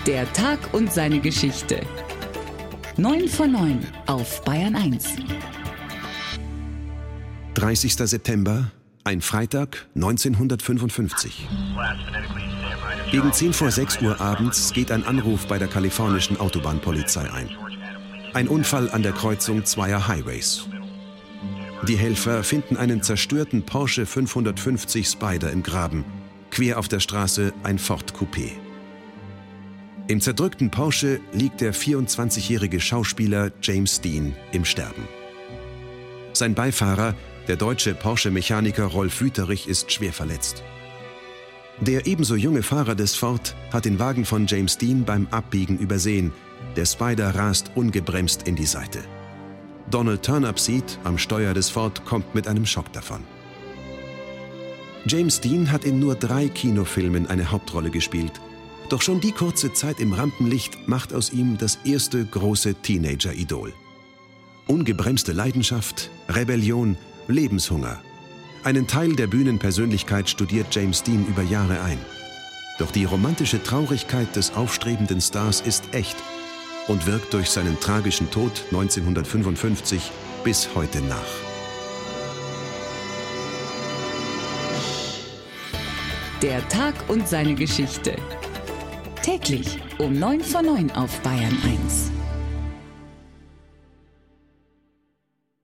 Der Tag und seine Geschichte. 9 von 9 auf Bayern 1. 30. September, ein Freitag, 1955. Gegen 10 vor 6 Uhr abends geht ein Anruf bei der kalifornischen Autobahnpolizei ein. Ein Unfall an der Kreuzung zweier Highways. Die Helfer finden einen zerstörten Porsche 550 Spyder im Graben. Quer auf der Straße ein Ford Coupé. Im zerdrückten Porsche liegt der 24-jährige Schauspieler James Dean im Sterben. Sein Beifahrer, der deutsche Porsche-Mechaniker Rolf Wüterich, ist schwer verletzt. Der ebenso junge Fahrer des Ford hat den Wagen von James Dean beim Abbiegen übersehen. Der Spyder rast ungebremst in die Seite. Donald Turnipseed am Steuer des Ford kommt mit einem Schock davon. James Dean hat in nur 3 Kinofilmen eine Hauptrolle gespielt. Doch schon die kurze Zeit im Rampenlicht macht aus ihm das erste große Teenager-Idol. Ungebremste Leidenschaft, Rebellion, Lebenshunger. Einen Teil der Bühnenpersönlichkeit studiert James Dean über Jahre ein. Doch die romantische Traurigkeit des aufstrebenden Stars ist echt und wirkt durch seinen tragischen Tod 1955 bis heute nach. Der Tag und seine Geschichte. Täglich um 9 von 9 auf Bayern 1.